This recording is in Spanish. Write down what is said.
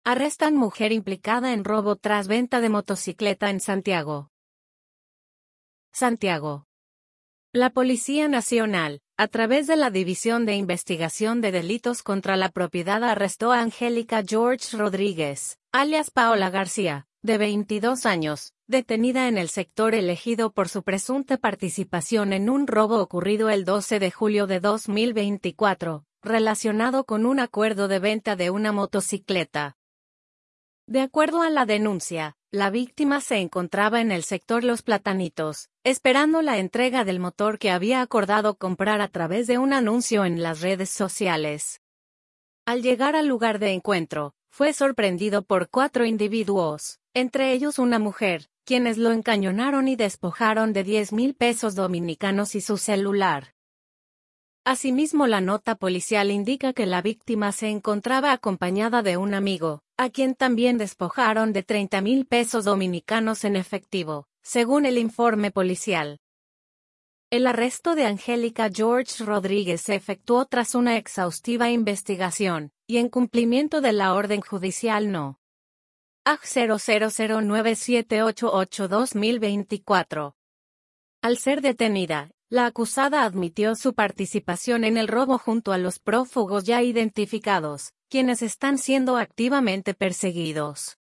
Arrestan mujer implicada en robo tras venta de motocicleta en Santiago. Santiago. La Policía Nacional, a través de la División de Investigación de Delitos contra la Propiedad, arrestó a Angélica George Rodríguez, alias Paola García, de 22 años, detenida en el sector elegido por su presunta participación en un robo ocurrido el 12 de julio de 2024, relacionado con un acuerdo de venta de una motocicleta. De acuerdo a la denuncia, la víctima se encontraba en el sector Los Platanitos, esperando la entrega del motor que había acordado comprar a través de un anuncio en las redes sociales. Al llegar al lugar de encuentro, fue sorprendido por 4 individuos, entre ellos una mujer, quienes lo encañonaron y despojaron de 10,000 pesos dominicanos y su celular. Asimismo, la nota policial indica que la víctima se encontraba acompañada de un amigo, a quien también despojaron de 30,000 pesos dominicanos en efectivo, según el informe policial. El arresto de Angélica George Rodríguez se efectuó tras una exhaustiva investigación, y en cumplimiento de la orden judicial No. AG 00097888-2024. Al ser detenida, la acusada admitió su participación en el robo junto a los prófugos ya identificados, quienes están siendo activamente perseguidos.